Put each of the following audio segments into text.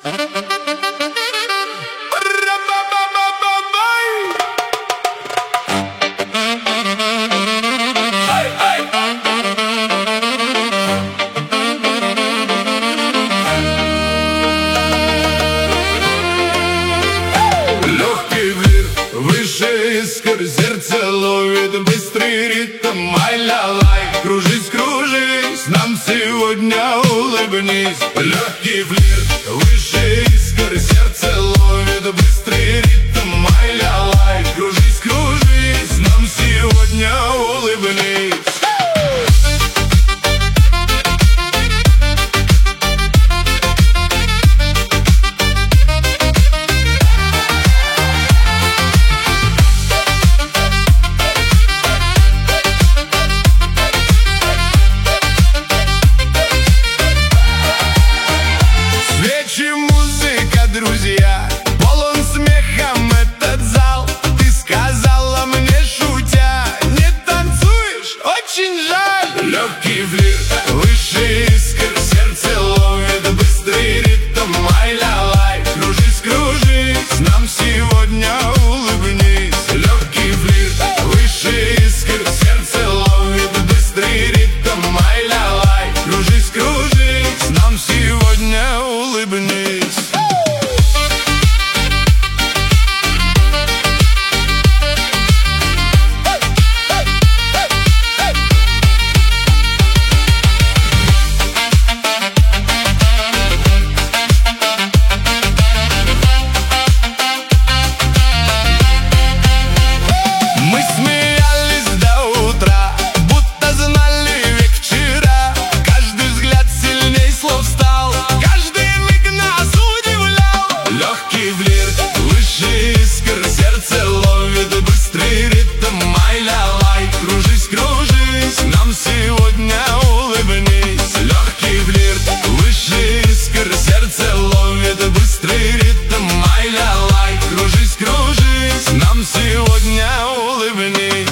Сердце ловит быстрый ритм, ай-ля-лай. Кружись, кружись, нам сегодня улыбнись. Легкий флирт, выше искр. Сердце ловит быстрый ритм, ай-ля-лай. Кружись, кружись, нам сегодня улыбнись. Музыка, друзья, полон смехом этот зал. Ты сказала мне, шутя, не танцуешь, очень жаль. Легкий флирт, выше искр. Сердце ловит быстрый ритм, ай-ля-лай. Кружись, кружись, нам сегодня улыбнись. Легкий флирт, выше искр. Сердце ловит быстрый ритм, ай-ля-лай. Кружись, кружись, нам сегодня улыбнись. Мы смеялись до утра, будто знали век вчера. Каждый взгляд сильней слов стал, каждый миг нас удивлял. Легкий флирт, выше искр. Сердце ловит быстрый ритм, ай-ля-лай. Кружись, кружись, нам сегодня улыбнись. Легкий флирт, выше искр. Сердце ловит быстрый ритм, ай-ля-лай. Кружись, кружись, нам сегодня улыбнись.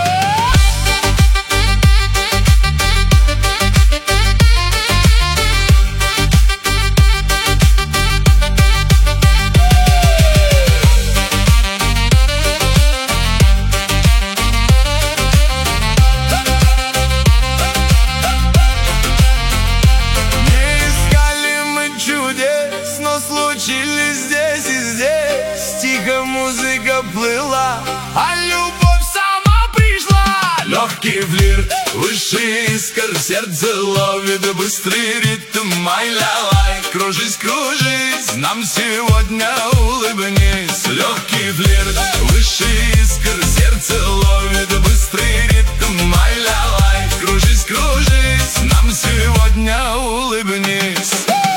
Но случились здесь и здесь. Тихо музыка плыла, а любовь сама пришла. Легкий флирт, выше искр. Сердце ловит быстрый ритм, ай-ля-лай. Кружись, кружись, нам сегодня улыбнись. Легкий флирт, выше искр. Сердце ловит быстрый ритм, ай-ля-лай. Кружись, кружись, нам сегодня улыбнись.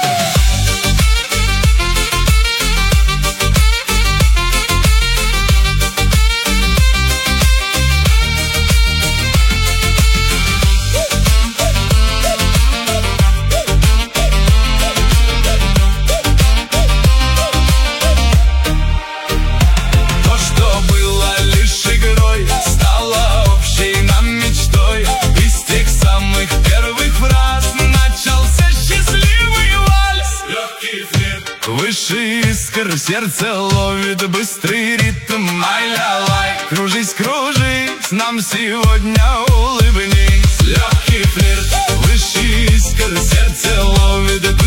Выше искр. Сердце ловит быстрый ритм, ай-ля-лай. Кружись, кружись, нам сегодня улыбнись. Легкий флирт, выше искр. Сердце ловит